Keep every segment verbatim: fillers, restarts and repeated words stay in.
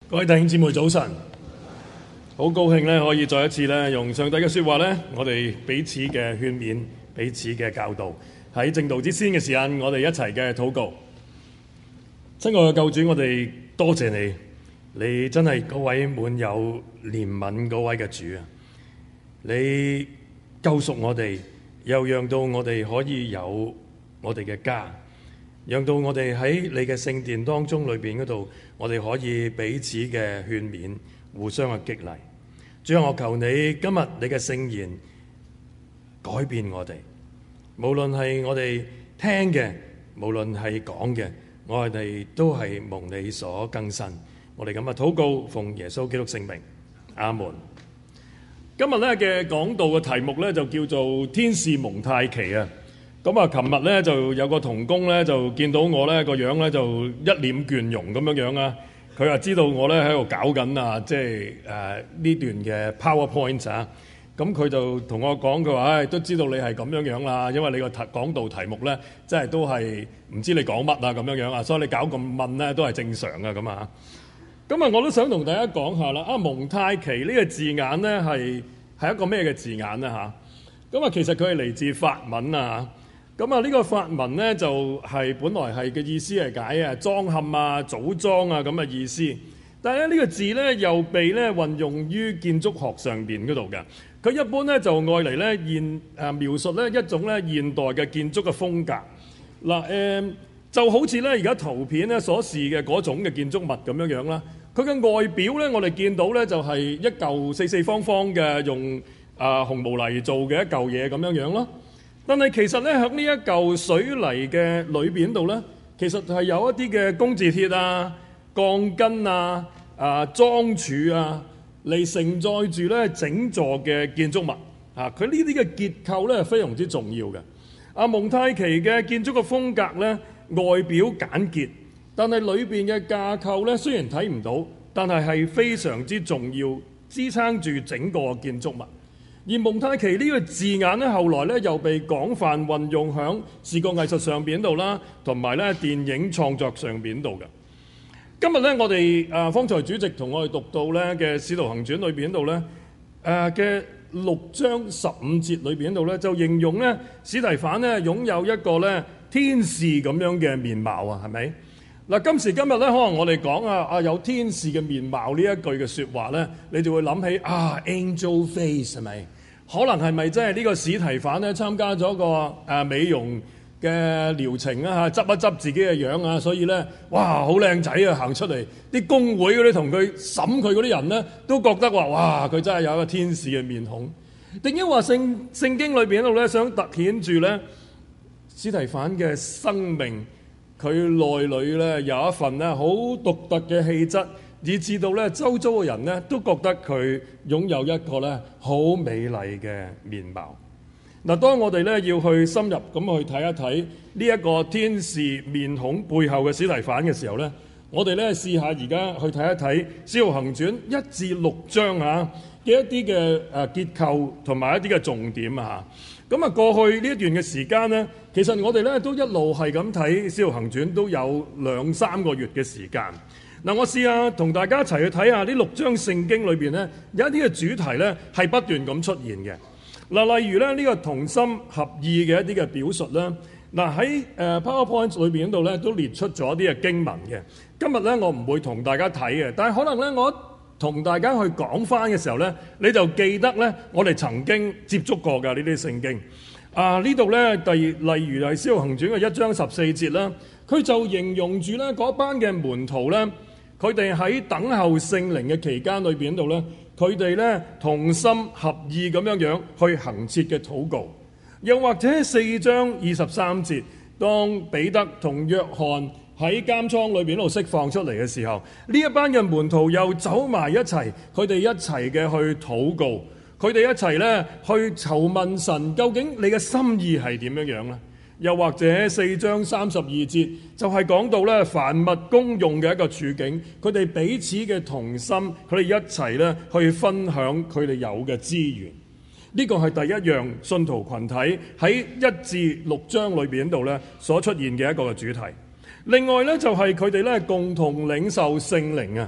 各位弟兄姊妹早晨，好高興咧可以再一次咧用上帝嘅說話咧，我哋彼此嘅勸勉，彼此嘅教導。喺正道之先嘅時間，我哋一齊嘅禱告。親愛嘅救主，我哋多謝你，你真係嗰位滿有憐憫嗰位嘅主啊！你救贖我哋，又讓到我哋可以有我哋嘅家，讓到我哋喺你嘅聖殿當中裏邊嗰度，我哋可以彼此嘅勸勉，互相嘅激勵。主啊，我求你今日你嘅聖言改變我哋，無論係我哋聽嘅，無論係講嘅，我哋都係蒙你所更新。我哋咁嘅禱告，奉耶穌基督聖名，阿門。今日咧嘅講道嘅題目咧就叫做天使蒙太奇啊。咁啊，琴日咧就有個同工咧就見到我咧個樣咧就一臉倦容咁樣樣啊。佢話知道我咧喺度搞緊啊，即係誒呢段嘅 PowerPoint 啊。咁佢就同我講，佢話唉，都知道你係咁樣樣啦，因為你個題講道題目咧，即係都係唔知你講乜啊咁樣樣啊，所以你搞咁問咧都係正常嘅咁啊。咁啊，我都想同大家講下啦。啊，蒙太奇呢個字眼咧係係一個咩嘅字眼咧嚇？咁啊，其實佢係嚟自法文啊。咁啊，呢個法文咧就係、是、本來係嘅意思係解啊裝嵌啊、組裝啊咁嘅意思。但係咧呢個字咧又被咧運用於建築學上邊嗰度嘅。佢一般咧就愛嚟咧現誒描述咧一種咧現代嘅建築嘅風格。嗱、呃、誒就好似咧而家圖片咧所示嘅嗰種嘅建築物咁樣樣啦。佢嘅外表咧，我哋見到咧就係一嚿四四方方嘅用啊、呃、紅毛泥做嘅一嚿嘢咁樣樣咯。但係其實咧喺呢一嚿水泥嘅裏邊度咧，其實係有一啲嘅工字鐵啊、鋼筋啊、啊樁柱啊嚟承載住咧整座嘅建築物啊。佢呢啲嘅結構咧係非常之重要嘅。啊，蒙太奇嘅建築嘅風格咧，外表簡潔，但係裏邊嘅架構咧雖然睇唔到，但係係非常之重要，支撐住整個建築物。而蒙太奇呢個字眼咧，後來咧又被廣泛運用喺視覺藝術上邊度啦，同埋咧電影創作上邊度嘅。今日咧，我哋啊方才主席同我哋讀到咧嘅《使徒行傳》裏邊度咧，誒嘅六章十五節裏邊度咧，就形容咧司提反咧擁有一個咧天使咁樣嘅面貌啊，係咪？嗱，今時今日咧，可能我哋講啊啊有天使嘅面貌呢一句嘅説話咧，你就會諗起啊 angel face 係咪？可能係咪即係呢個司提反咧參加咗個誒美容嘅療程啊嚇，執一執自己嘅樣啊，所以咧哇好靚仔啊行出嚟，啲公會嗰啲同佢審佢嗰啲人咧都覺得話哇佢真係有一個天使嘅面孔。定因話聖聖經裏邊喺度咧想突顯住咧司提反嘅生命，佢內裏咧有一份咧好獨特嘅氣質，以至到咧周遭嘅人咧都覺得佢擁有一個咧好美麗嘅面貌。嗱，當我哋咧要去深入咁去睇一睇呢一個天使面孔背後嘅司提反嘅時候咧，我哋咧試下而家去睇一睇《使徒行傳》一至六章啊嘅一啲嘅誒結構同埋一啲嘅重點啊。咁啊，過去呢一段嘅時間咧，其實我哋咧都一路係咁睇《使徒行傳》，都有兩三個月嘅時間。嗱，我試下同大家一齊去睇下呢六章聖經裏邊咧，有一啲嘅主題咧係不斷咁出現嘅。嗱，例如咧呢個同心合意嘅一啲嘅表述啦。嗱，喺誒 PowerPoint 裏邊度咧都列出咗一啲嘅經文嘅。今日咧我唔會同大家睇嘅，但係可能咧我同大家去講翻嘅時候咧，你就記得咧我哋曾經接觸過嘅呢啲聖經。啊，呢度咧第例如係《使徒行傳》嘅一章十四節啦，佢就形容住咧嗰班嘅門徒咧，佢哋喺等候聖靈嘅期間裏邊度咧，佢哋咧同心合意咁樣樣去恆切嘅禱告。又或者四章二十三節，當彼得同約翰喺監倉裏邊度釋放出嚟嘅時候，呢一班嘅門徒又走埋一齊，佢哋一齊嘅去禱告，佢哋一齊咧去求問神，究竟你嘅心意係點樣樣咧？又或者四章三十二節就係講到咧凡物公用嘅一個處境，佢哋彼此嘅同心，佢哋一齊咧去分享佢哋有嘅資源。呢個係第一樣信徒群體喺一至六章裏邊度咧所出現嘅一個嘅主題。另外咧就係佢哋咧共同領受聖靈啊。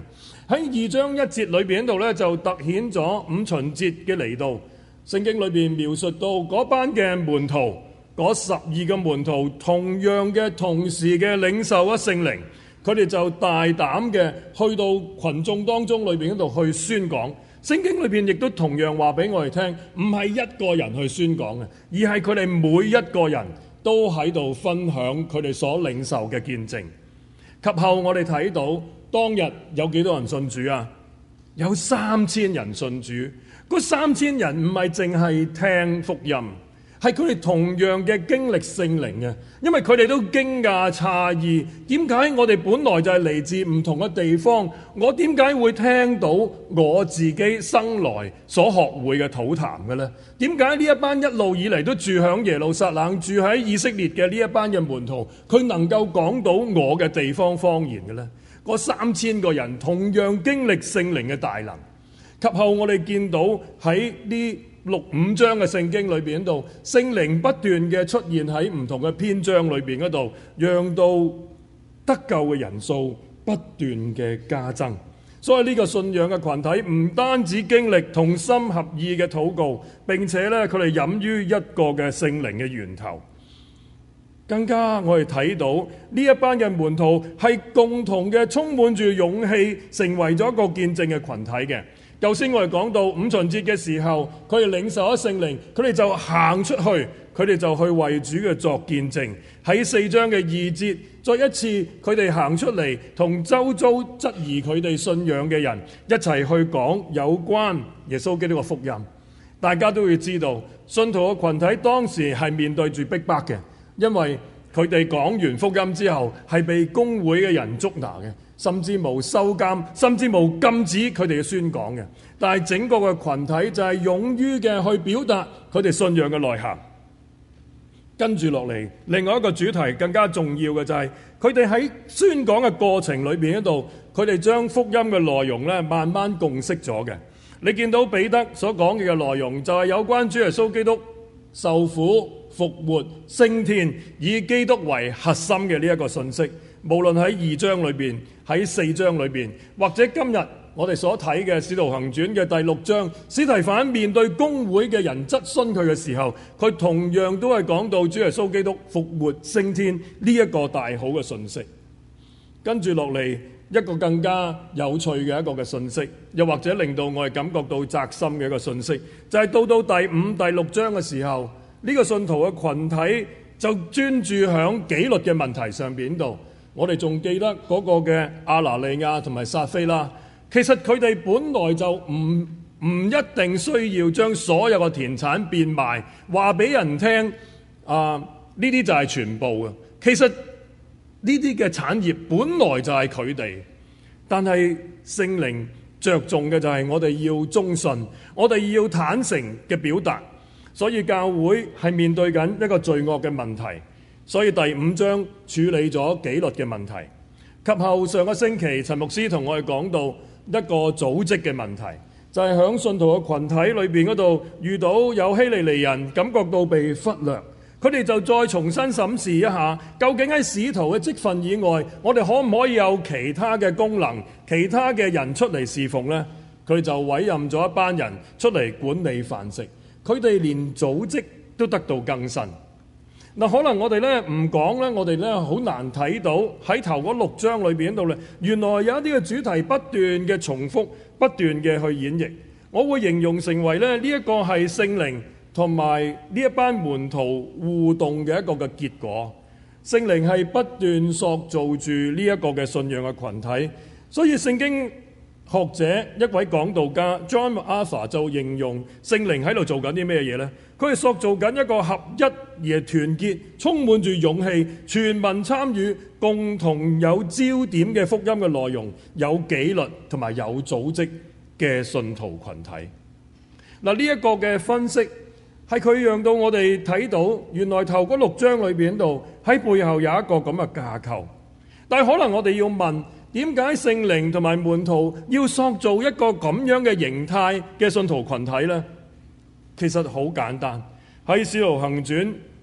喺二章一節裏邊度咧，就突顯咗五旬節嘅嚟到。聖經裏邊描述到嗰班嘅門徒，嗰十二個門徒同樣嘅同時嘅領受咗聖靈，佢哋就大膽嘅去到群眾當中裏邊度去宣講。聖經裏邊亦都同樣話俾我哋聽，唔係一個人去宣講嘅，而係佢哋每一個人都喺度分享佢哋所領受嘅見證。及後我哋睇到當日有幾多人信主啊？有三千人信主。嗰三千人唔係淨係聽福音，係佢哋同樣嘅經歷聖靈嘅，因為佢哋都驚訝詫異，點解我哋本來就係嚟自唔同嘅地方，我點解會聽到我自己生來所學會嘅土壇嘅呢？點解呢一班一路以嚟都住響耶路撒冷、住喺以色列嘅呢一班嘅門徒，佢能夠講到我嘅地方方言嘅呢？嗰三千個人同樣經歷聖靈嘅大能。及後我哋見到喺呢六五章嘅聖經裏邊度，聖靈不斷嘅出現喺唔同嘅篇章裏邊嗰度，讓到得救嘅人數不斷嘅加增。所以呢個信仰嘅群體唔單止經歷同心合意嘅禱告，並且咧佢哋飲於一個嘅聖靈嘅源頭。更加我哋睇到呢一班嘅門徒係共同嘅充滿住勇氣，成為咗一個見證嘅群體嘅。頭先我哋講到五旬節嘅時候，佢哋領受咗聖靈，佢哋就行出去，佢哋就去為主嘅作見證。喺四章嘅二節，再一次佢哋行出嚟，同周遭質疑佢哋信仰嘅人一齊去講有關耶穌基督嘅福音。大家都會知道，信徒嘅群體當時係面對住逼迫嘅，因為佢哋講完福音之後係被公會嘅人捉拿嘅，甚至無收監，甚至無禁止佢哋嘅宣講嘅。但係整個嘅群體就係勇於嘅去表達佢哋信仰嘅內涵。跟住落嚟，另外一個主題更加重要嘅就係佢哋喺宣講嘅過程裏邊嗰度，佢哋將福音嘅內容咧慢慢共識咗嘅。你見到彼得所講嘅內容就係有關主耶穌基督受苦、復活、升天，以基督為核心嘅呢一個信息。無論喺二章裏邊，喺四章裏邊，或者今日我哋所睇嘅《使徒行傳》嘅第六章，司提反面對公會嘅人質詢佢嘅時候，佢同樣都係講到主耶穌基督復活升天呢一個大好嘅信息。跟住落嚟一個更加有趣嘅一個嘅信息，又或者令到我哋感覺到扎心嘅一個信息，就係、是、到到第五、第六章嘅時候，呢、這個信徒嘅群體就專注響紀律嘅問題上邊度。我哋仲記得嗰個嘅亞拿尼亞同埋撒非啦，其實佢哋本來就唔唔一定需要將所有嘅田產變賣，話俾人聽啊，呢啲就係全部嘅。其實呢啲嘅產業本來就係佢哋，但係聖靈着重嘅就係我哋要忠信，我哋要坦誠嘅表達。所以教會係面對緊一個罪惡嘅問題。所以第五章處理咗紀律嘅問題，及後上個星期陳牧師同我哋講到一個組織嘅問題，就係響信徒嘅群體裏邊嗰度遇到有希利尼人，感覺到被忽略，佢哋就再重新審視一下，究竟喺使徒嘅職分以外，我哋可唔可以有其他嘅功能，其他嘅人出嚟侍奉呢？佢就委任咗一班人出嚟管理飯食，佢哋連組織都得到更新。嗱，可能我哋咧唔講咧，我哋咧好難睇到喺頭嗰六章裏邊度咧，原來有一啲嘅主題不斷嘅重複，不斷嘅去演繹。我會形容成為咧呢一個係聖靈同埋呢一班門徒互動嘅一個嘅結果。聖靈係不斷塑造住呢一個嘅信仰嘅群體，所以聖經學者一位講道家 John MacArthur 就形容聖靈喺度做緊啲咩嘢呢？佢係塑造緊一個合一而團結、充滿住勇氣、全民參與、共同有焦點嘅福音嘅內容、有紀律同埋有組織嘅信徒群體。嗱，呢一個嘅分析係佢讓到我哋睇到，原來頭嗰六章裏邊度喺背後有一個咁嘅架構。但係可能我哋要問，點解聖靈同埋門徒要塑造一個咁樣嘅形態嘅信徒群體呢？其實好簡單，喺《使徒行傳》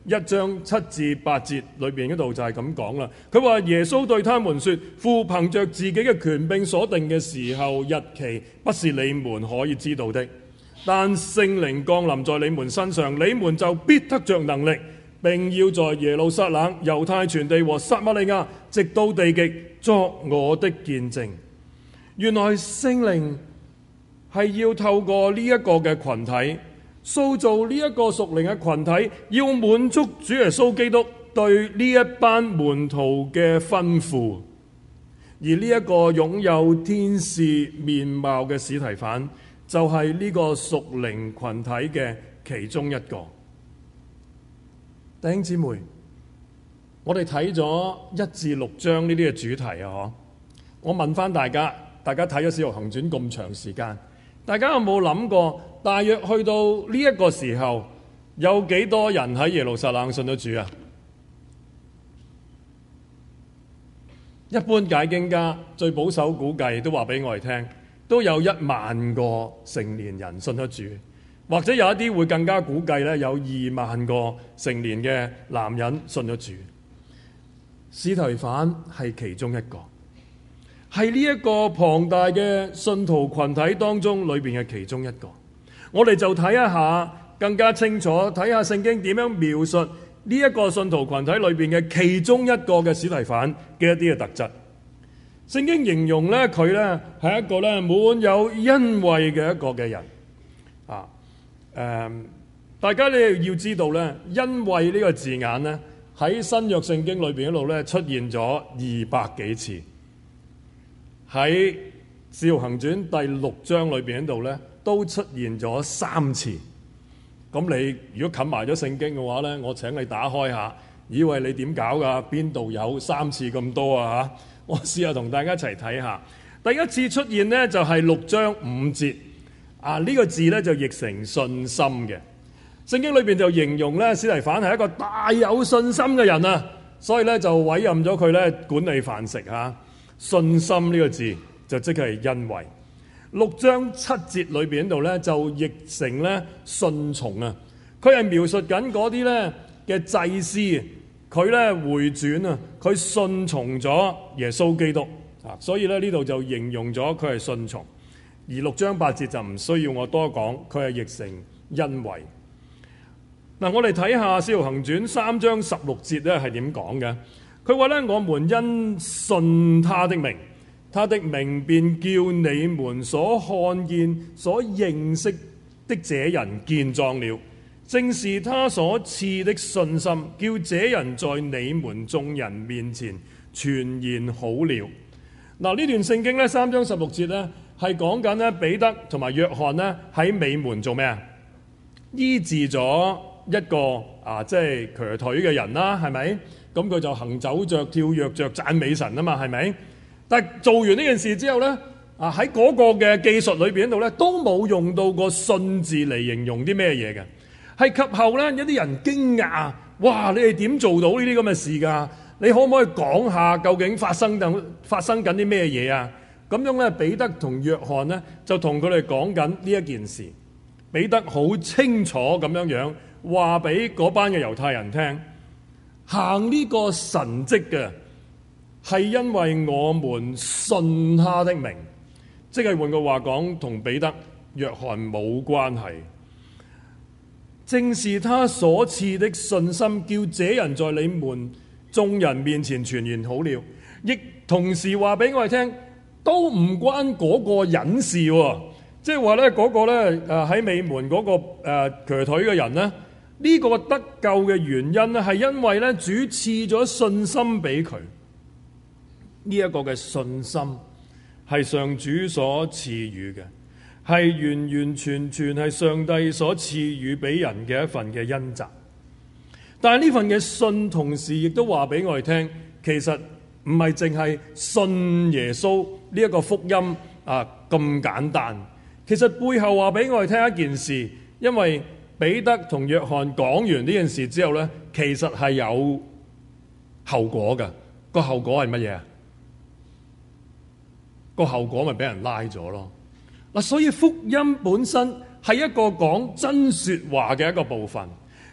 一章七至八節裏邊嗰度就係咁講啦。佢話耶穌對他們說：父憑着自己嘅權柄所定嘅時候日期，不是你們可以知道的。但聖靈降臨在你們身上，你們就必得着能力，並要在耶路撒冷、猶太全地和撒瑪利亞，直到地極，作我的見證。原來聖靈係要透過呢一個嘅群體，塑造呢一個屬靈嘅群體，要滿足主耶穌基督對呢一班門徒嘅吩咐。而呢一個擁有天使面貌嘅司提反，就係呢個屬靈群體嘅其中一個。弟兄姊妹，我哋睇咗一至六章呢啲嘅主題啊，嗬！我問翻大家，大家睇咗《使徒行傳》咁長時間，大家有冇諗過，大約去到呢一個時候，有幾多人喺耶路撒冷信咗主啊？一般解經家最保守估計都話俾我哋聽，都有一萬個成年人信咗主，或者有一啲會更加估計咧，有二萬個成年嘅男人信咗主。司提反係其中一個，係呢一個龐大嘅信徒群體當中裏邊嘅其中一個。我哋就睇一下更加清楚，睇下聖經點樣描述呢一個信徒群體裏邊嘅其中一個嘅司提反嘅一啲嘅特質。聖經形容咧佢咧係一個咧滿有恩惠嘅一個嘅人啊。誒、嗯，大家你要知道咧，恩惠呢個字眼咧喺新約聖經裏邊嗰度咧出現咗二百幾次，喺《使徒行傳》第六章裏邊嗰度咧都出現咗三次。咁你如果冚埋咗聖經嘅話咧，我請你打開下，以為你點搞噶？邊度有三次咁多啊？嚇！我試下同大家一齊睇下。第一次出現呢，就係六章五節啊，呢個字咧就譯成信心嘅。聖經裏邊就形容咧司提反係一個大有信心嘅人啊，所以咧就委任咗佢咧管理飯食嚇。信心呢個字就即係恩惠。六章七節裏邊度咧就譯成咧順從啊，佢係描述緊嗰啲咧嘅祭司，佢咧回轉啊，佢順從咗耶穌基督啊，所以咧呢度就形容咗佢係順從。而六章八節就唔需要我多講，佢係譯成恩惠。嗱，我哋睇下《使徒行傳》三章十六節咧係點講嘅？佢話咧：我們因信他的名，他的名便叫你們所看見、所認識的這人健壯了。正是他所賜的信心，叫這人在你們眾人面前全然好了。嗱，呢段聖經咧，三章十六節咧，係講緊咧彼得同埋約翰咧喺美門做咩啊？醫治咗一個啊，即係瘸腿嘅人啦，係咪？咁佢就行走着、跳躍着、讚美神啊嘛，係咪？但係做完呢件事之後咧，啊喺嗰個嘅技術裏邊度咧，都冇用到個信字嚟形容啲咩嘢嘅。係及後咧，有啲人驚訝，哇！你哋點做到呢啲咁嘅事㗎？你可唔可以講下究竟發生緊發生緊啲咩嘢啊？咁樣咧，彼得同約翰咧就同佢哋講緊呢一件事。彼得好清楚咁樣樣話俾嗰班嘅猶太人聽，行呢個神蹟嘅係因為我們信他的名，即係換句話講，同彼得、約翰冇關係。正是他所賜的信心，叫這人在你們眾人面前全然好了。亦同時話俾我哋聽，都唔關嗰個人事喎。即係話咧，嗰個咧誒喺美門嗰個誒瘸腿嘅人咧，呢個得救嘅原因咧係因為咧主賜咗信心俾佢。呢一個嘅信心係上主所賜予嘅，係完完全全係上帝所賜予俾人嘅一份嘅恩澤。但係呢份嘅信同時亦都話俾我哋聽，其實唔係淨係信耶穌呢一個福音啊咁簡單。其實背後話俾我哋聽一件事，因為彼得同約翰講完呢件事之後呢，其實係有後果嘅。個後果係乜嘢啊？個後果咪俾人拉咗咯。嗱，所以福音本身係一個講真說話嘅一個部分。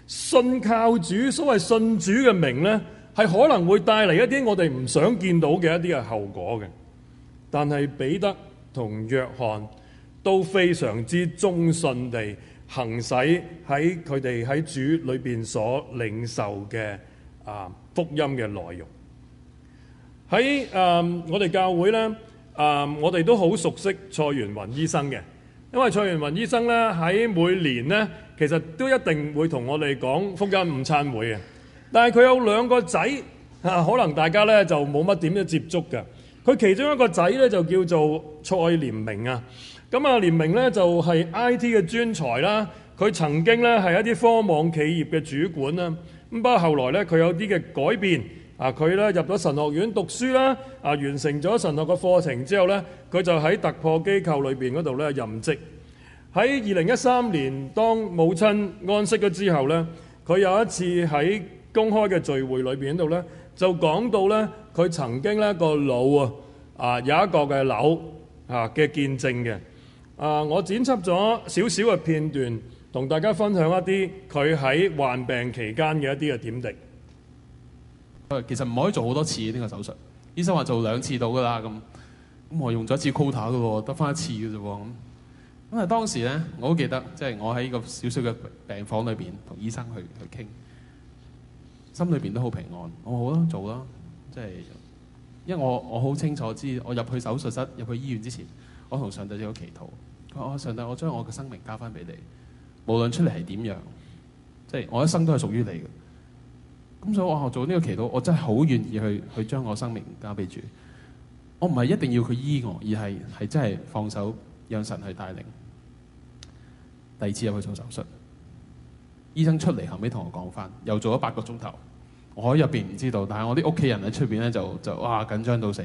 信靠主，所謂信主嘅名呢，係可能會帶嚟一啲我哋唔想見到嘅一啲嘅後果嘅。但係彼得同約翰都非常之忠信地行使喺佢哋喺主裏邊所領受嘅啊福音嘅內容。喺誒我哋教會呢，誒我哋都好熟悉蔡元雲醫生嘅，因為蔡元雲醫生咧喺每年呢，其實都一定會同我哋講福音午餐會嘅。但係佢有兩個仔啊，可能大家咧就冇乜點樣接觸嘅。佢其中一個仔咧就叫做蔡連明啊。咁啊，連明咧就係 I T 嘅專才啦。佢曾經咧係一啲科網企業嘅主管啦。咁不過後來咧佢有啲嘅改變啊，佢咧入咗神學院讀書啦，啊完成咗神學嘅課程之後咧，佢就喺突破機構裏邊嗰度咧任職。喺二零一三年當母親安息咗之後咧，佢有一次喺公開嘅聚會裏邊度咧，就講到咧佢曾經咧個腦啊啊有一個嘅瘤啊嘅見證嘅。啊，我剪輯咗少少嘅片段，同大家分享一啲佢喺患病期間嘅一啲嘅點滴。 其實唔可以做好多次呢個手術，醫生話做兩次到噶啦，咁咁我用咗一次 quota 噶喎，得翻一次嘅啫喎，咁咁啊當時咧我都記得，即係我喺個小小嘅病房裏邊同醫生去去傾，心裏邊都好平安。我好啦，做啦，即係因為我我好清楚知，我入去手術室入去醫院之前，我同上帝有個祈禱，佢話上帝，我將我嘅生命交翻俾你，無論出嚟係點樣，即係我一生都係屬於你嘅。咁所以我做呢個祈禱，我真係好願意去去將我生命交俾主。我唔係一定要佢醫我，而係係真係放手讓神去帶領。第二次入去做手術，醫生出嚟後尾同我講翻，又做咗八個鐘頭，我喺入邊唔知道，但係我啲屋企人喺出邊咧就就哇緊張到死。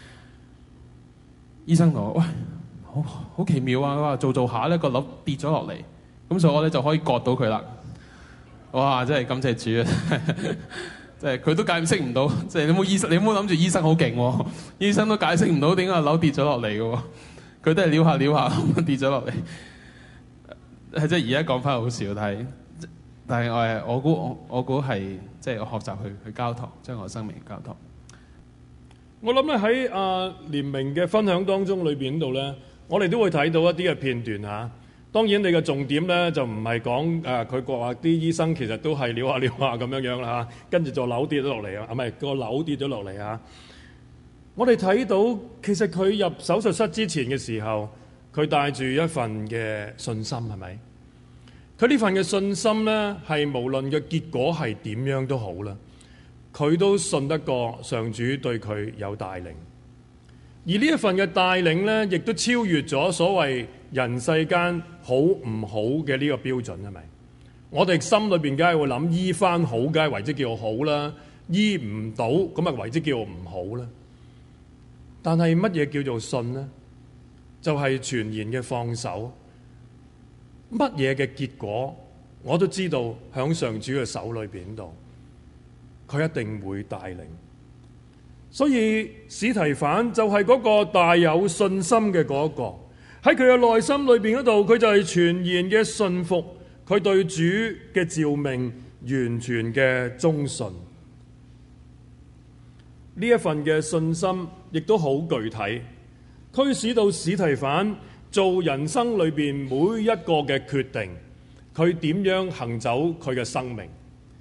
醫生同我喂，好好奇妙啊！佢話做做下咧個瘤跌咗落嚟，咁所以我咧就可以割到佢啦。哇！真係感謝主啊！即係佢都解釋唔到，即係你冇醫生，你冇諗住醫生好勁喎，醫生都解釋唔到點解瘤跌咗落嚟嘅喎，佢都係撩下撩下咁跌咗落嚟。係即係而家講翻好笑，但係但係我係我估我我估係即係我學習去去交託，將我生命交託。 我諗咧喺阿連明嘅分享當中裏邊度咧，我哋都會睇到一啲嘅片段嚇。當然你嘅重點咧就唔係講誒佢話啲醫生其實都係撩下撩下咁樣樣啦嚇，跟住就瘤跌咗落嚟啊，唔係個瘤跌咗落嚟嚇。我哋睇到其實佢入手術室之前嘅時候，佢帶住一份嘅信心，係咪？佢呢份嘅信心咧係無論嘅結果係點樣都好啦，佢都信得過上主對佢有帶領。而呢一份嘅帶領咧，亦都超越咗所謂人世間好唔好嘅呢個標準，係咪？我哋心裏邊梗係會諗醫翻好，梗係為之叫好啦；醫唔到咁啊，為之叫唔好啦。但係乜嘢叫做信呢？就係全然嘅放手。乜嘢嘅結果，我都知道響上主嘅手裏邊度，佢一定會帶領。所以史提反就係嗰個大有信心嘅嗰一個，喺佢嘅內心裏邊嗰度，佢就係全然嘅信服，佢對主嘅召命完全嘅忠信。呢一份嘅信心亦都好具體，驅使到史提反做人生裏邊每一個嘅決定，佢點樣行走佢嘅生命。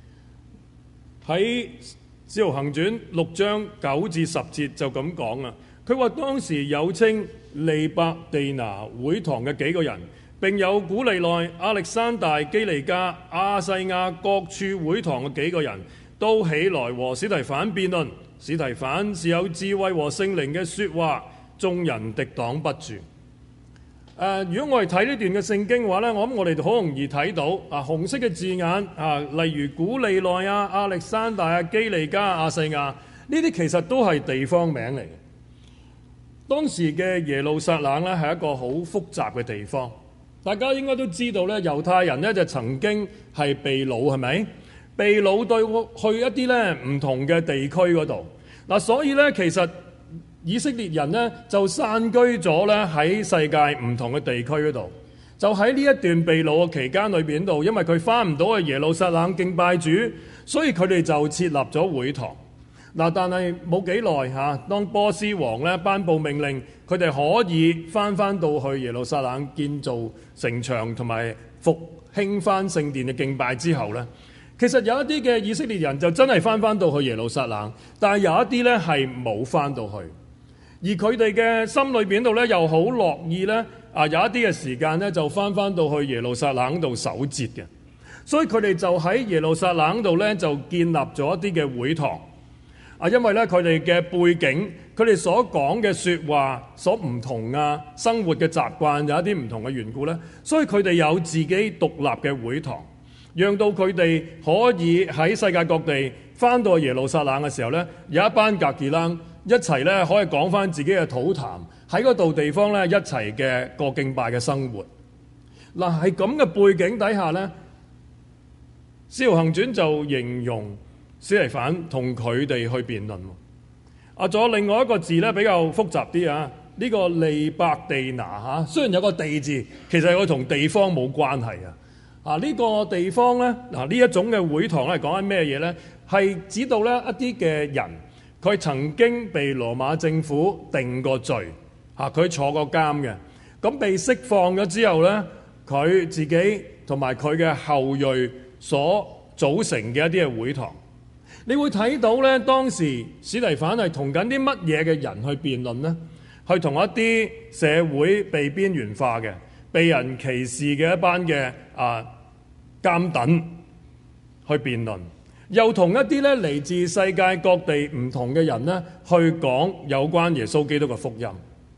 喺《使徒行傳》六章九至十節就咁講啦。佢話當時有稱利伯地拿會堂嘅幾個人，並有古利奈、亞歷山大、基利加、亞細亞各處會堂嘅幾個人，都起來和史提反辯論。史提反是有智慧和聖靈嘅說話，眾人敵擋不住。誒、呃，如果我哋睇呢段嘅聖經嘅話咧，我諗我哋好容易睇到啊，紅色嘅字眼啊，例如古利奈啊、亞歷山大啊、基利加、亞細亞，呢啲其實都係地方名嚟嘅。當時嘅耶路撒冷咧係一個好複雜嘅地方，大家應該都知道咧，猶太人咧就曾經係被擄，係咪？被擄到去一啲咧唔同嘅地區嗰度。嗱，所以咧其實以色列人呢就散居咗咧喺世界唔同嘅地區嗰度， 就喺呢一段被擄嘅期間裏邊度，因為佢翻唔到去耶路撒冷敬拜主，所以佢哋就設立咗會堂。嗱，但係冇幾耐嚇，當波斯王咧頒布命令，佢哋可以翻翻到去耶路撒冷建造城牆同埋復興翻聖殿嘅敬拜之後咧，其實有一啲嘅以色列人就真係翻翻到去耶路撒冷，但係有一啲咧係冇翻到去，而佢哋嘅心裏邊度咧又好樂意咧啊，有一啲嘅時間咧就翻翻到去耶路撒冷度守節嘅，所以佢哋就喺耶路撒冷度咧就建立咗一啲嘅會堂。啊，因為咧佢哋嘅背景，佢哋所講嘅説話所唔同啊，生活嘅習慣有一啲唔同嘅緣故咧，所以佢哋有自己獨立嘅會堂，讓到佢哋可以喺世界各地翻到耶路撒冷嘅時候咧，有一班格傑蘭一齊咧可以講翻自己嘅土壇，喺嗰度地方咧一齊嘅過敬拜嘅生活。嗱，係咁嘅背景底下咧，《使徒行傳》就形容司提反同佢哋去辯論。啊，仲有另外一個字咧比較複雜啲啊，呢個利伯地拿嚇，雖然有個地字，其實佢同地方冇關係啊。啊，呢個地方咧，嗱呢一種嘅會堂咧講緊咩嘢咧？係指到咧一啲嘅人，佢曾經被羅馬政府定過罪，嚇佢坐過監嘅，咁被釋放咗之後咧，佢自己同埋佢嘅後裔所組成嘅一啲嘅會堂。你會睇到咧，當時司提反係同緊啲乜嘢嘅人去辯論呢？去同一啲社會被邊緣化嘅、被人歧視嘅一班嘅啊監躉去辯論，又同一啲咧嚟自世界各地唔同嘅人呢去講有關耶穌基督嘅福音。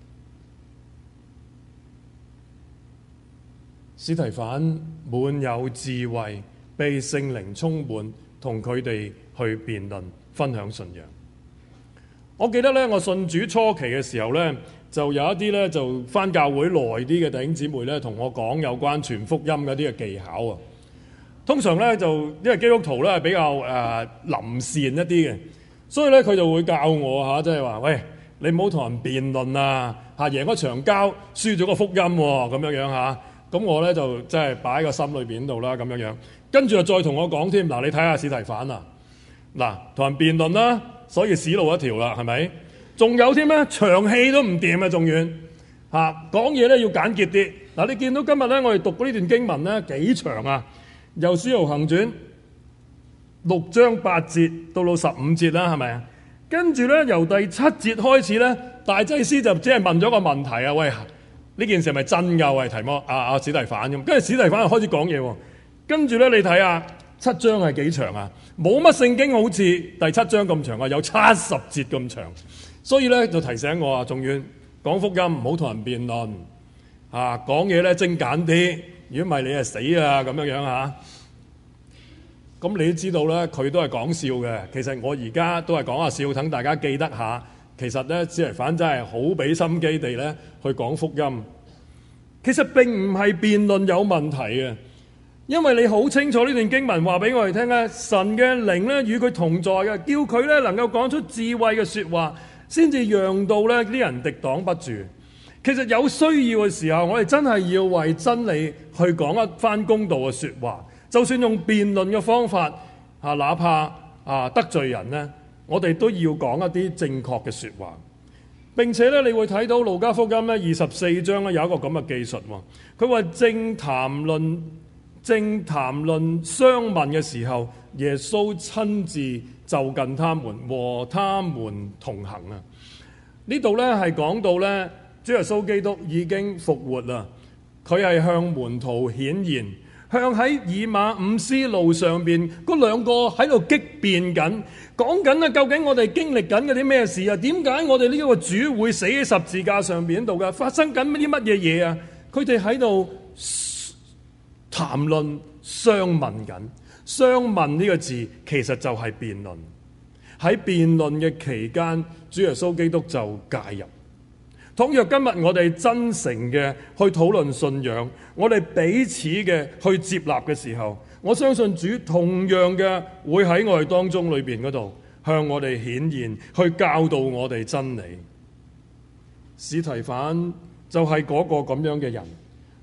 司提反滿有智慧，被聖靈充滿，同佢哋去辯論分享信仰。我記得咧，我信主初期嘅時候咧，就有一啲咧就返教會耐啲嘅弟兄姊妹咧，同我講有關傳福音嗰啲嘅技巧啊。通常咧就因為基督徒咧係比較誒、呃、臨善一啲嘅，所以咧佢就會教我嚇，即係話喂，你唔好同人辯論啊嚇，贏咗場交，輸咗個福音喎、啊，咁樣樣嚇。咁我咧就即係擺喺個心裏邊度啦，咁樣樣。跟住就再同我講添，嗱你睇下司提反啊，嗱同人辯論啦，所以死路一條啦，係咪？仲有添咩？長氣都唔掂啊，仲遠嚇，講嘢咧要簡潔啲。嗱你見到今日咧，我哋讀呢段經文咧幾長啊？由《使徒行傳》六章八節到到十五節啦，係咪啊？跟住咧由第七節開始咧，大祭司就只係問咗個問題啊，喂，呢件事係咪真㗎？喂，提摩啊啊司提反咁，跟住司提反就開始講嘢喎。跟住咧，你睇下七章係幾長啊？冇乜聖經好似第七章咁長啊，有七十節咁長。所以咧就提醒我啊，仲要講福音唔好同人辯論啊，講嘢咧精簡啲。如果唔係你係死啊咁樣樣嚇。咁你都知道咧，佢都係講笑嘅。其實我而家都係講下笑，等大家記得下。其實咧，司提反真係好俾心機地咧去講福音。其實並唔係辯論有問題嘅。因為你好清楚呢段經文話俾我哋聽咧，神嘅靈咧與佢同在嘅，叫佢咧能夠講出智慧嘅説話，先至讓到咧啲人敵擋不住。其實有需要嘅時候，我哋真係要為真理去講一番公道嘅説話。就算用辯論嘅方法啊，哪怕啊得罪人呢，我哋都要講一啲正確嘅説話。並且咧，你會睇到路加福音咧二十四章咧有一個咁嘅記述喎。佢話正談論。正談論相問嘅時候，耶穌親自就近他們，和他們同行啊！呢度咧係講到咧，主耶穌基督已經復活啦，佢係向門徒顯現，向喺以馬忤斯路上邊嗰兩個喺度激辯緊，講緊啊，究竟我哋經歷緊嗰啲咩事啊？點解我哋呢個主會死喺十字架上邊度噶？發生緊啲乜嘢嘢啊？佢哋喺度談論相問緊，相問呢個字其實就係辯論。喺辯論嘅期間，主耶穌基督就介入。倘若今日我哋真誠嘅去討論信仰，我哋彼此嘅去接納嘅時候，我相信主同樣嘅會喺我哋當中裏邊嗰度向我哋顯現，去教導我哋真理。司提反就係嗰個咁樣嘅人。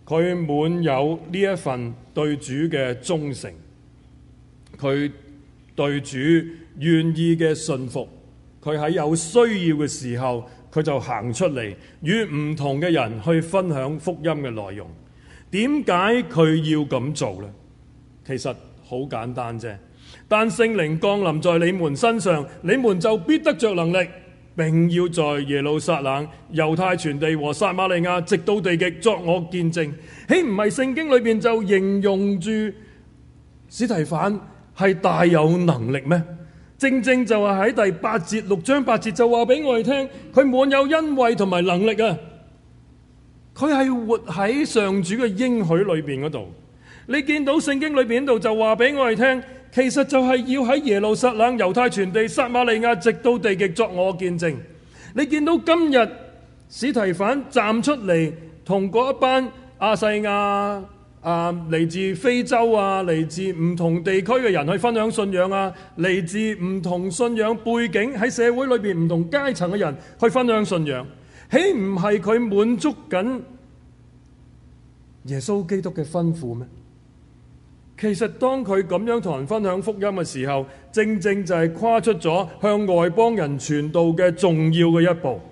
佢滿有呢一份對主嘅忠誠，佢對主願意嘅信服，佢喺有需要嘅時候，佢就行出嚟，與唔同嘅人去分享福音嘅內容。點解佢要咁做呢？其實好簡單啫。但聖靈降臨在你們身上，你們就必得着能力，並要在耶路撒冷、猶太全地和撒瑪利亞，直到地極，作我見證。豈唔係聖經裏邊就形容住司提反係大有能力咩？正正就係喺第八節六章八節就話俾我哋聽，佢滿有恩惠同埋能力啊！佢係活喺上主嘅應許裏邊嗰度。你見到聖經裏邊度就話俾我哋聽，其實就係要喺耶路撒冷、猶太全地、撒瑪利亞，直到地極，作我見證。你見到今日司提反站出嚟，同嗰一班亞細亞啊，嚟自非洲啊，嚟自唔同地區嘅人去分享信仰啊，嚟自唔同信仰背景喺社會裏邊唔同階層嘅人去分享信仰，豈唔係佢滿足緊耶穌基督嘅吩咐咩？其實當佢咁樣同人分享福音嘅時候，正正就係跨出咗向外邦人傳道嘅重要嘅一步。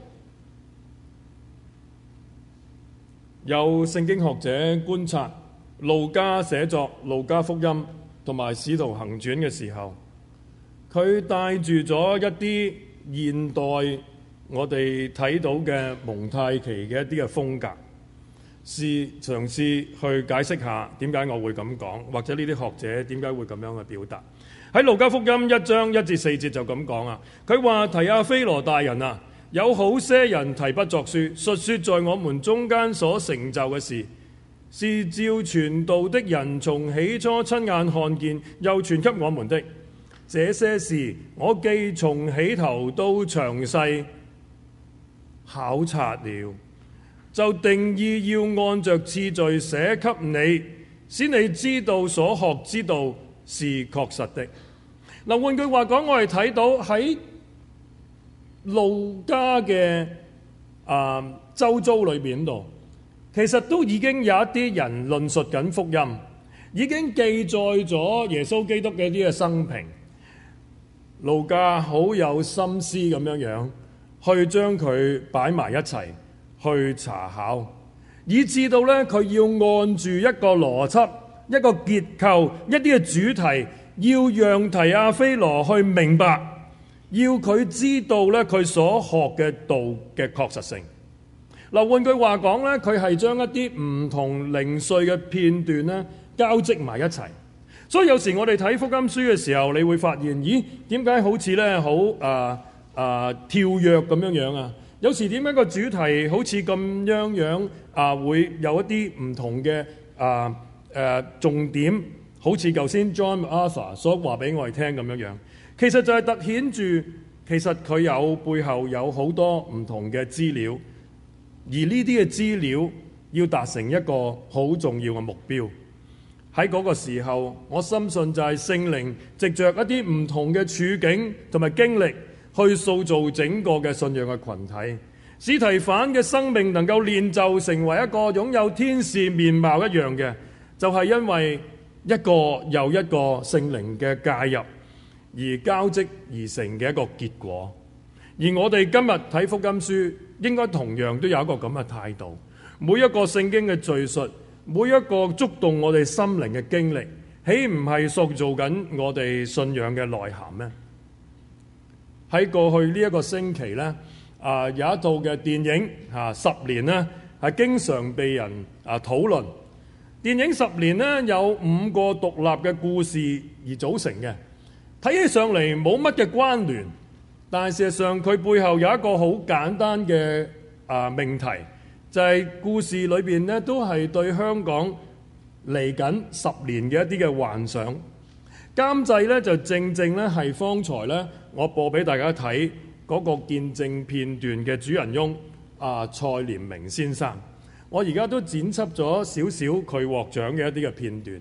有聖經學者觀察路加寫作路加福音同埋使徒行傳嘅時候，佢帶住咗一啲現代我哋睇到嘅蒙太奇嘅一啲嘅風格，試嘗試去解釋下點解我會咁講，或者呢啲學者點解會咁樣去表達。喺路加福音一章一至四節就咁講啊，佢話提阿非羅大人啊，有好些人提筆作書，述說在我們中間所成就嘅事，是照傳道的人從起初親眼看見，又傳給我們的。這些事我既從起頭都詳細考察了，就定意要按着次序寫給你，使你知道所學之道是確實的。嗱，換句話講，我哋睇到喺路加嘅啊周遭裏邊度，其實都已經有一啲人論述緊福音，已經記載咗耶穌基督嘅一啲嘅生平。路加好有心思咁樣樣去將佢擺埋一齊去查考，以至到咧佢要按住一個邏輯、一個結構、一啲嘅主題，要讓提阿非羅去明白，要佢知道咧佢所學嘅道嘅確實性。嗱，換句話講咧，佢係將一啲唔同零碎嘅片段咧交織埋一齊。所以有時我哋睇福音書嘅時候，你會發現，咦，點解好似咧好啊啊跳躍咁樣樣啊？有時點解個主題好似咁樣樣啊？會有一啲唔同嘅啊誒、啊、重點，好似頭先 John Arthur 所話俾我哋聽咁樣樣。其實就係突顯住，其實佢有背後有好多唔同嘅資料，而呢啲嘅資料要達成一個好重要嘅目標。喺嗰個時候，我深信就係聖靈藉着一啲唔同嘅處境同埋經歷，去塑造整個嘅信仰嘅群體。司提反嘅生命能夠練就成為一個擁有天使面貌一樣嘅，就係因為一個又一個聖靈嘅介入而交織而成嘅一個結果。而我哋今日睇福音書，應該同樣都有一個咁嘅態度。每一個聖經嘅敘述，每一個觸動我哋心靈嘅經歷，豈唔係塑造緊我哋信仰嘅內涵咩？喺過去呢一個星期呢，啊有一套嘅電影啊十年呢係經常被人啊討論。電影十年呢有五個獨立嘅故事而組成嘅，睇起上嚟冇乜嘅關聯，但係事實上佢背後有一個好簡單嘅啊命題。就係故事裏邊咧，都係對香港嚟緊十年嘅一啲嘅幻想。監製咧就正正咧係方才咧我播俾大家睇嗰個見證片段嘅主人翁啊蔡廉明先生。我而家都剪輯咗少少佢獲獎嘅一啲嘅片段。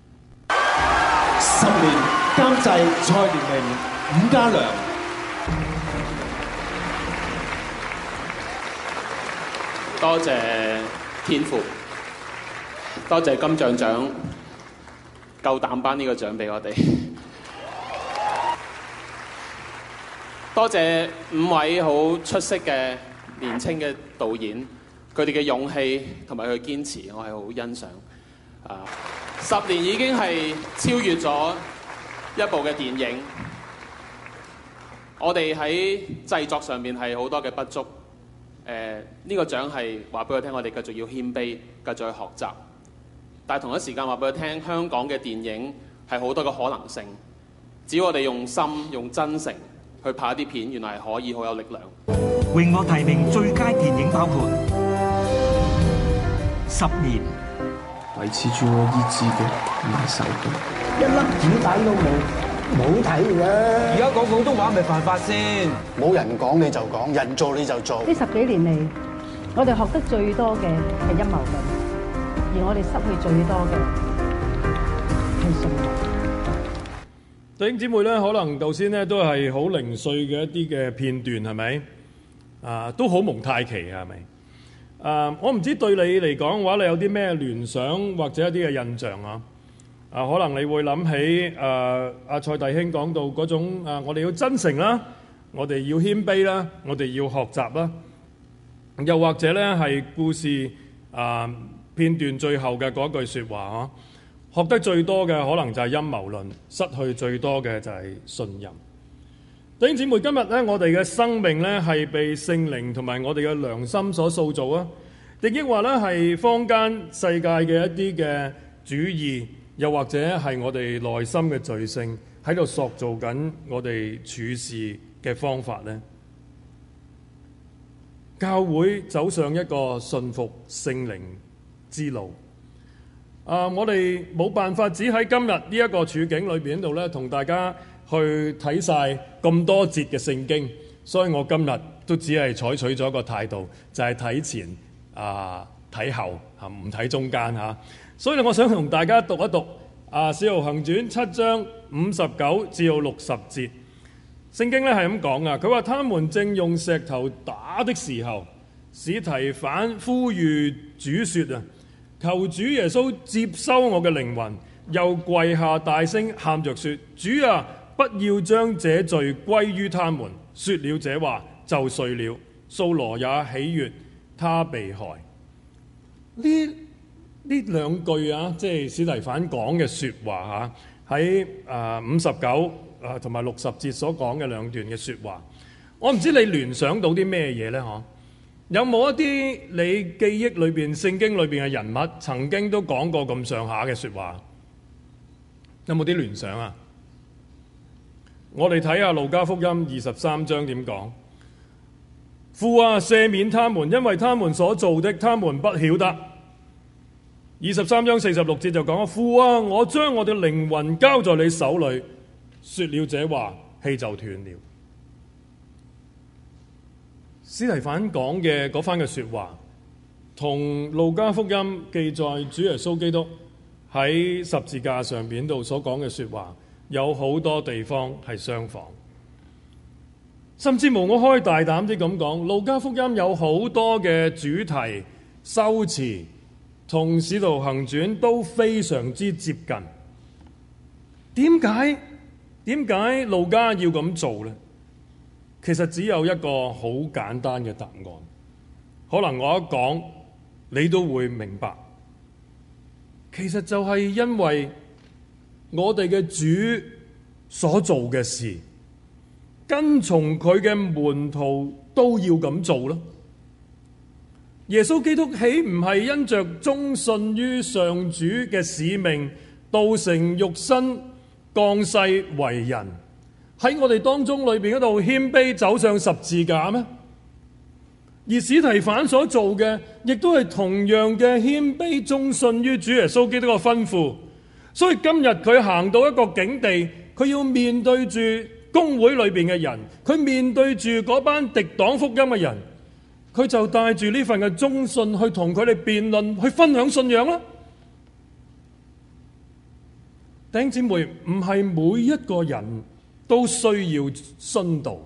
十年監製蔡廉明、伍嘉良。 多謝天父， 多謝金像獎夠膽頒呢個獎俾我哋。多謝五位好出色嘅年青嘅導演，佢哋嘅勇氣同埋佢嘅堅持，我係好欣賞。啊，十年已經係超越咗一部嘅電影。我哋喺製作上面係好多嘅不足。誒、呃，呢、這個獎係話俾我聽，我哋繼續要謙卑，繼續去學習。但係同一時間話俾佢聽，香港嘅電影係好多嘅可能性。只要我哋用心、用真誠去拍一啲片，原來係可以好有力量。 榮獲提名最佳電影包括《十年》， 維持住我意志嘅唔係手機， 一粒子彈都冇，冇睇嘅。 而家講廣東話咪犯法先？ 冇人講你就講，人做你就做。 呢十幾年嚟，我哋學得最多嘅係陰謀論。而我哋失去最多嘅係信任。 弟兄姊妹咧，可能頭先咧都係好零碎嘅一啲嘅片段，係咪？啊，都好蒙太奇，係咪？啊，我唔知對你嚟講嘅話，你有啲咩聯想或者一啲嘅印象啊？啊，可能你會諗起誒阿蔡弟兄講到嗰種啊，我哋要真誠啦，我哋要謙卑啦，我哋要學習啦，又或者咧係故事啊。片段最後嘅嗰句說話，學得最多嘅可能就係陰謀論，失去最多嘅就係信任。弟兄姊妹，今日咧我哋嘅生命咧係被聖靈同埋我哋嘅良心所塑造啊，亦抑或咧係坊間世界嘅一啲嘅主義，又或者係我哋內心嘅罪性喺度塑造緊我哋處事嘅方法呢？教會走上一個信服聖靈之路，啊！我哋冇辦法只喺今日呢一個處境裏邊度咧，同大家去睇晒咁多節嘅聖經，所以我今日都只係採取咗一個態度，就係、是、睇前啊，睇後嚇，唔睇中間嚇。所以我想同大家讀一讀啊《使徒行傳》七章五十九至到六十節，聖經咧係咁講啊，佢話他們正用石頭打的時候，司提反呼籲主說啊，求主耶穌接收我嘅靈魂，又跪下大聲喊着說：主啊，不要將這罪歸於他們。說了這話就睡了。掃羅也喜悦他被害。呢呢兩句啊，即係司提反講嘅說話嚇，喺啊五十九啊同埋六十節所講嘅兩段嘅說話，我唔知你聯想到啲咩嘢呢？嗬？有冇一啲你記憶裏邊、聖經裏邊嘅人物曾經都講過咁上下嘅說話？有冇啲聯想啊？我哋睇下路加福音二十三章點講：父啊，赦免他們，因為他們所做的，他們不曉得。二十三章四十六節就講：父啊，我將我的靈魂交在你手裏。說了這話，氣就斷了。司提反講嘅嗰番嘅說話，同路加福音記載主耶穌基督喺十字架上邊度所講嘅說話，有好多地方係相仿。甚至無我可以大膽啲咁講，路加福音有好多嘅主題修辭，同使徒行傳都非常之接近。點解？點解路加要咁做呢？其實只有一個好簡單嘅答案，可能我一講你都會明白。其實就係因為我哋嘅主所做嘅事，跟從佢嘅門徒都要咁做咯。耶穌基督豈唔係因着忠信於上主嘅使命，道成肉身降世為人，喺我哋當中裏邊嗰度謙卑走上十字架咩？而司提反所做嘅，亦都係同樣嘅謙卑忠信於主耶穌基督嘅吩咐。所以今日佢行到一個境地，佢要面對住公會裏邊嘅人，佢面對住嗰班敵擋福音嘅人，佢就帶住呢份嘅忠信去同佢哋辯論，去分享信仰啦。弟兄姊妹，唔係每一個人都需要殉道，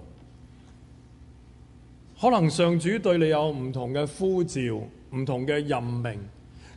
可能上主對你有唔同嘅呼召、唔同嘅任命，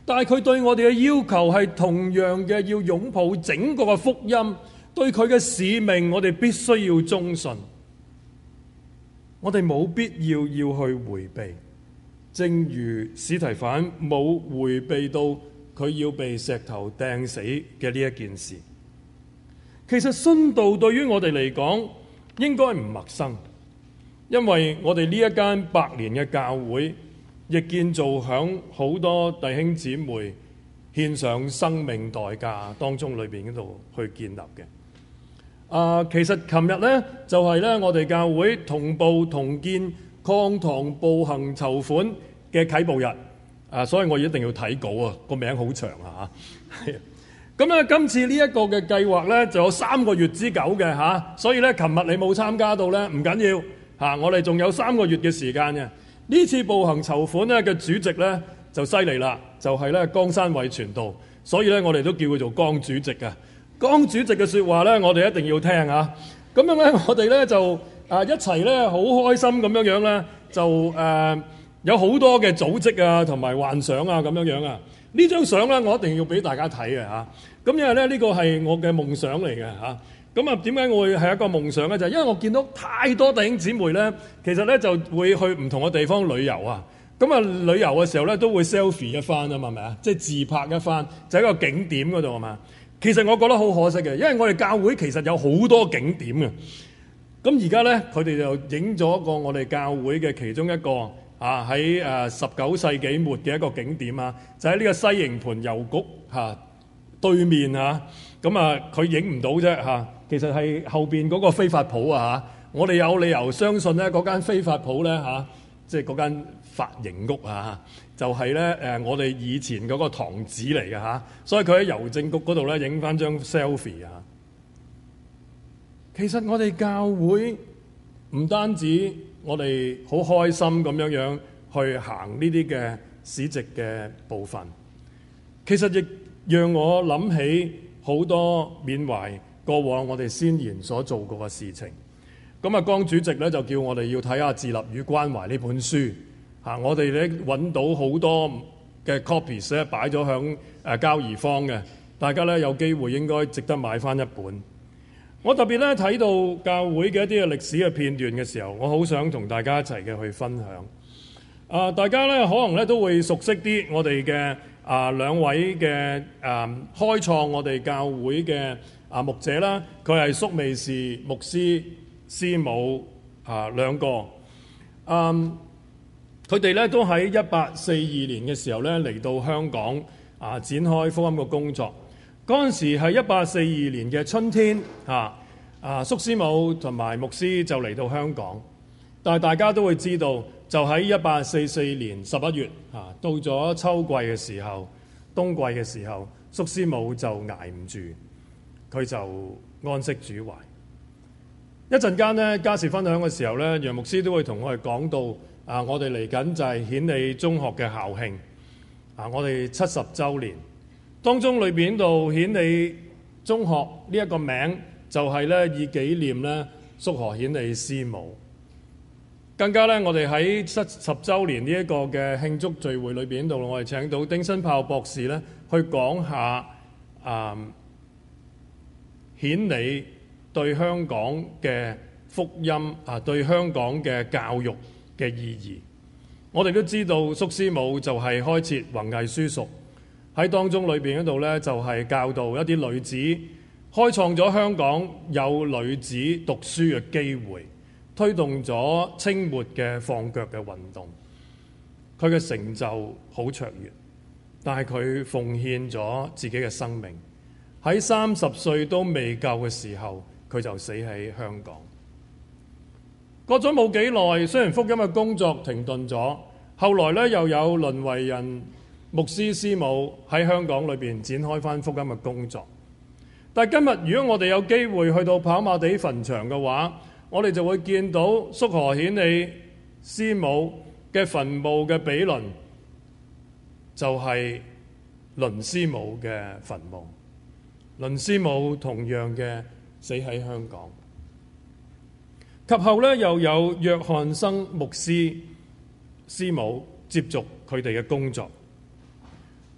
但係佢對我哋嘅要求係同樣嘅，要擁抱整個嘅福音，對佢嘅使命，我哋必須要忠信。我哋冇必要要去迴避，正如司提反冇迴避到佢要被石頭掟死嘅呢一件事。其實殉道對於我哋嚟講應該唔陌生，因為我哋呢一間百年嘅教會亦建造響好多弟兄姊妹獻上生命代價當中裏邊嗰度去建立嘅。啊，其實琴日呢，就係呢我哋教會同步同建抗唐步行籌款嘅啟步日啊，所以我一定要睇稿啊，個名好長啊嚇。咁啊，今次呢一個嘅計劃呢，就有三個月之久嘅嚇，所以呢，琴日你冇參加到呢，唔緊要嚇，我哋仲有三個月嘅時間嘅。呢次步行籌款呢嘅主席呢，就犀利啦，就係呢江山偉傳道，所以呢，我哋都叫佢做江主席啊。江主席嘅説話呢，我哋一定要聽啊！咁樣呢，我哋呢就啊一齊呢，好開心咁樣樣呢，就誒、呃、有好多嘅組織啊，同埋幻想啊咁樣樣啊！呢張相呢，我一定要俾大家睇嘅嚇。咁因為咧呢個係我嘅夢想嚟嘅嚇。咁啊點解我會係一個夢想呢？就係、是、因為我見到太多弟兄姊妹呢，其實呢就會去唔同嘅地方旅遊啊。咁啊旅遊嘅時候呢，都會 selfie 一番啊嘛，係咪啊？即係自拍一番，就喺個景點嗰度啊嘛。其實我覺得好可惜嘅，因為我哋教會其實有好多景點嘅。咁而家呢，佢哋就影咗一個我哋教會嘅其中一個啊喺誒十九世紀末嘅一個景點啊，就喺呢個西營盤郵局嚇對面嚇。咁啊，佢影唔到啫嚇。其實係後邊嗰個非法鋪啊嚇。我哋有理由相信呢嗰間非法鋪呢，嚇，即係嗰間髮型屋啊。就係咧誒，我哋以前嗰個堂址嚟嘅嚇，所以佢喺郵政局嗰度咧影翻張 selfie 啊。其實我哋教會唔單止我哋好開心咁樣樣去行呢啲嘅史蹟嘅部分，其實亦讓我諗起好多緬懷過往我哋先賢所做過嘅事情。咁啊，江主席咧就叫我哋要睇下《自立與關懷》呢本書。啊！我哋咧揾到好多嘅 copies 咧，擺咗響誒交易坊嘅，大家咧有機會應該值得買翻一本。我特別咧睇到教會嘅一啲嘅歷史嘅片段嘅時候，我好想同大家一齊嘅去分享。啊，大家咧可能咧都會熟悉啲我哋嘅啊兩位嘅啊開創我哋教會嘅啊牧者啦，佢係蘇美士牧師師母啊兩個。嗯。佢哋咧都喺一八四二年嘅時候咧嚟到香港啊，展開福音嘅工作。嗰陣時係一八四二年嘅春天啊，啊蘇師母同埋牧師就嚟到香港。但係大家都會知道，就喺一八四四年十一月啊，到咗秋季嘅時候、冬季嘅時候，蘇師母就捱唔住，佢就安息主懷。一陣間呢，家事分享嘅時候咧，楊牧師都會同我哋講到。啊！我哋嚟緊就係顯理中學嘅校慶，啊！我哋七十週年當中裏邊度顯理中學呢一個名就係咧以紀念咧蘇何顯理師母。更加咧，我哋喺七十週年呢一個嘅慶祝聚會裏邊度，我哋請到丁新豹博士咧去講下啊顯理對香港嘅福音啊，對香港嘅教育嘅意義。我哋都知道蘇師母就係開設宏毅書塾，喺當中裏邊嗰度呢，就係教導一啲女子，開創咗香港有女子讀書嘅機會，推動咗清末嘅放腳嘅運動。佢嘅成就好卓越，但係佢奉獻咗自己嘅生命，喺三十歲都未夠嘅時候，佢就死喺香港。過咗冇幾耐，雖然福音嘅工作停頓咗，後來咧又有倫維仁牧師師母喺香港裏邊展開翻福音嘅工作。但係今日如果我哋有機會去到跑馬地墳場嘅話，我哋就會見到蘇何顯理師母嘅墳墓嘅比鄰就係倫師母嘅墳墓。倫師母同樣嘅死喺香港。及後咧，又有約翰生牧師師母接續佢哋嘅工作。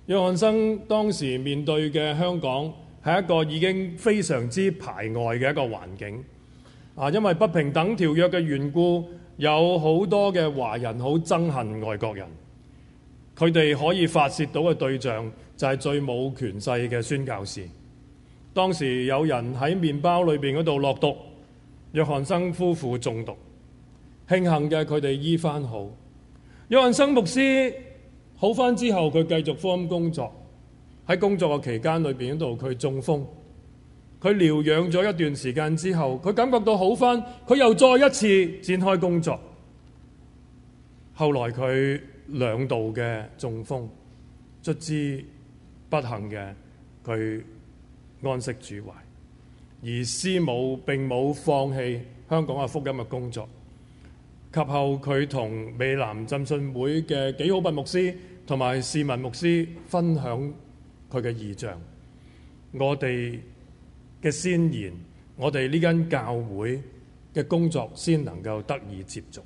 約翰生當時面對嘅香港係一個已經非常之排外嘅一個環境啊，因為不平等條約嘅緣故，有好多嘅華人好憎恨外國人，佢哋可以發泄到嘅對象就係最冇權勢嘅宣教士。當時有人喺麵包裏邊嗰度落毒，約翰生夫婦中毒，慶幸嘅佢哋醫翻好。約翰生牧師好翻之後，佢繼續福音工作。喺工作嘅期間裏邊嗰度，佢中風，佢療養咗一段時間之後，佢感覺到好翻，佢又再一次展開工作。後來佢兩度嘅中風，卒之不幸嘅佢安息主懷，而師母並冇放棄香港嘅福音嘅工作。及後佢同美南浸信會嘅紀浩弼牧師同埋士文牧師分享佢嘅異象，我哋嘅先賢，我哋呢間教會嘅工作先能夠得以接續。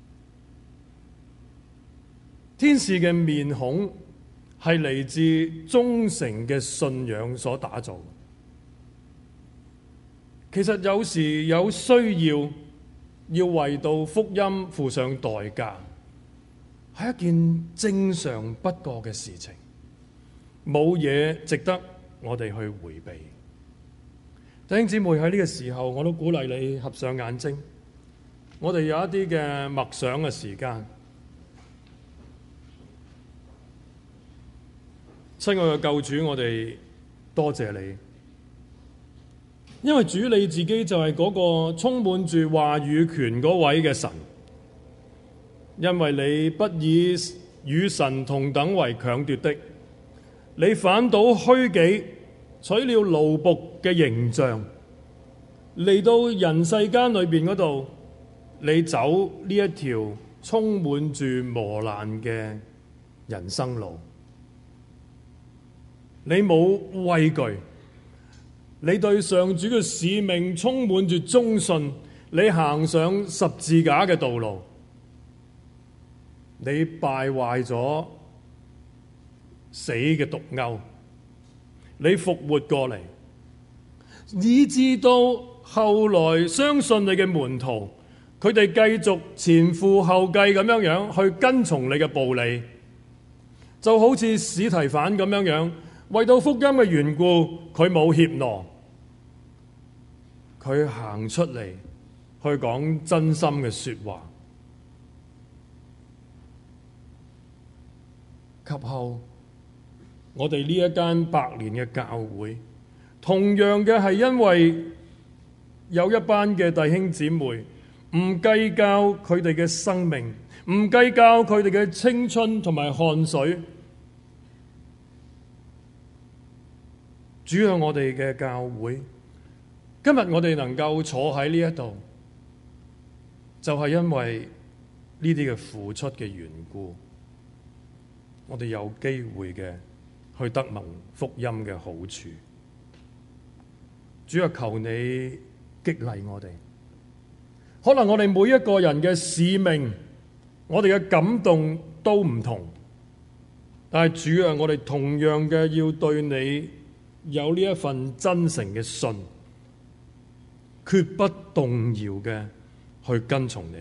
天使嘅面孔係嚟自忠誠嘅信仰所打造。其實有時有需要要為到福音付上代價，係一件正常不過嘅事情，冇嘢值得我哋去迴避。弟兄姊妹，喺呢個時候，我都鼓勵你合上眼睛，我哋有一啲嘅默想嘅時間。親愛嘅救主，我哋多謝你，因為主你自己就係嗰個充滿住話語權嗰位嘅神，因為你不以與神同等為強奪的，你反倒虛己，取了奴僕嘅形象，嚟到人世間裏邊嗰度，你走呢一條充滿住磨難嘅人生路。你冇畏懼，你對上主嘅使命充滿住忠信，你行上十字架嘅道路，你敗壞咗死嘅毒鈎，你復活過嚟，以至到後來相信你嘅門徒，佢哋繼續前赴後繼咁樣樣去跟從你嘅步履，就好似史提反咁樣樣。為到福音嘅緣故，佢冇怯懦，佢行出嚟去講真心嘅說話。及後，我哋呢一間百年嘅教會，同樣嘅係因為有一班嘅弟兄姊妹唔計較佢哋嘅生命，唔計較佢哋嘅青春同埋汗水。主啊，我哋嘅教會，今日我哋能夠坐喺呢一度，就係因為呢啲嘅付出嘅緣故，我哋有機會嘅去得蒙福音嘅好處。主啊，求你激勵我哋。可能我哋每一個人嘅使命，我哋嘅感動都唔同，但係主啊，我哋同樣嘅要對你有呢一份真誠嘅信，決不動搖嘅去跟從你。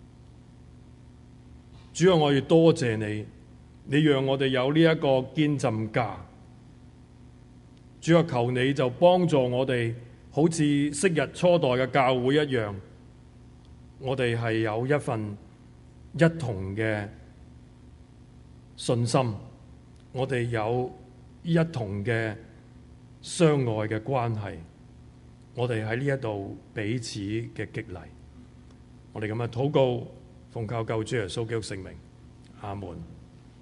主啊，我要多謝你，你讓我哋有呢一個堅振家。主啊，求你就幫助我哋，好似昔日初代嘅教會一樣，我哋係有一份一同嘅信心，我哋有一同嘅相愛嘅關係，我哋喺呢一度彼此嘅激勵，我哋咁樣禱告，奉靠救主耶穌基督聖名，阿門。